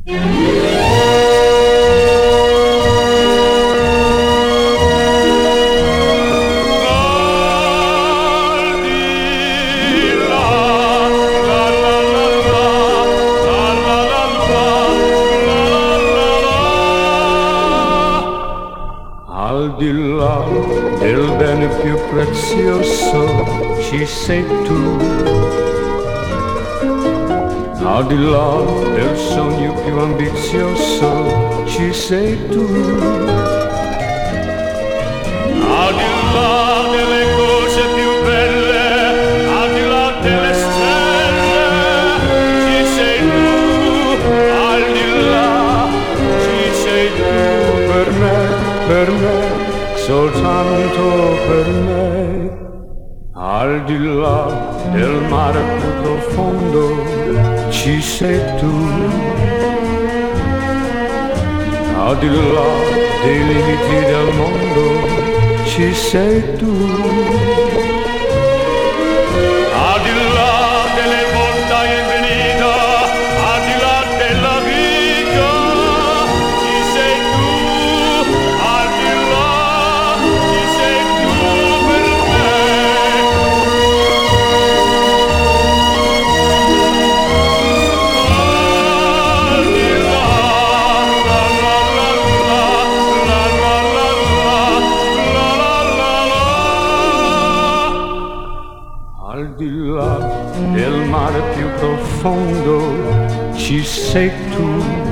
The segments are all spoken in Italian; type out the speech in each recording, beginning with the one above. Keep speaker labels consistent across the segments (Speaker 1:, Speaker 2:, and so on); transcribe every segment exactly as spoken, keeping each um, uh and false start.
Speaker 1: Al di là del bene più prezioso ci sei tu, al di là del sogno più ambizioso ci sei tu, al di là delle cose più belle, al di là delle stelle ci sei tu, al di là ci sei tu per me, per me, soltanto per me, al di là del mare più profondo ci sei tu, al di là dei limiti del mondo ci sei tu, al di là delle montagne infinite, al di là della vita ci sei tu, al di là ci sei tu per me. Al di là, la la la la, la la la la, la la la la. Al di là del mare più profondo ci sei tu,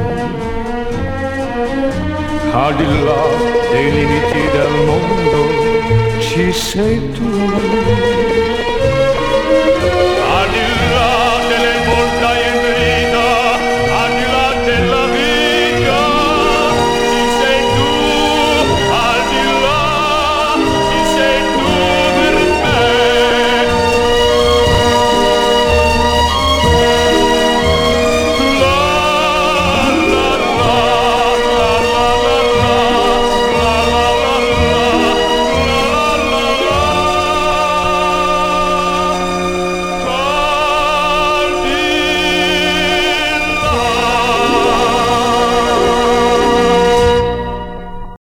Speaker 1: al di là dei limiti del mondo ci sei tu.